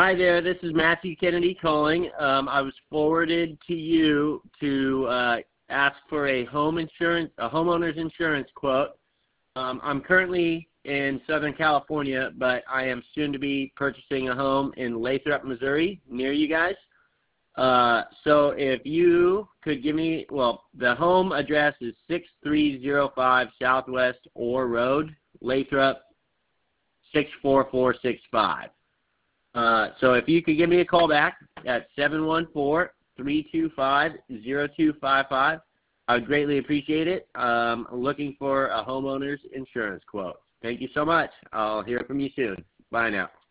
Hi there, this is Matthew Kennedy calling. I was forwarded to you to ask for a homeowner's insurance quote. I'm currently in Southern California, but I am soon to be purchasing a home in Lathrop, Missouri, near you guys. So if you could give me, the home address is 6305 Southwest Orr Road, Lathrop, 64465. So if you could give me a call back at 714-325-0255, I would greatly appreciate it. I'm looking for a homeowner's insurance quote. Thank you so much. I'll hear from you soon. Bye now.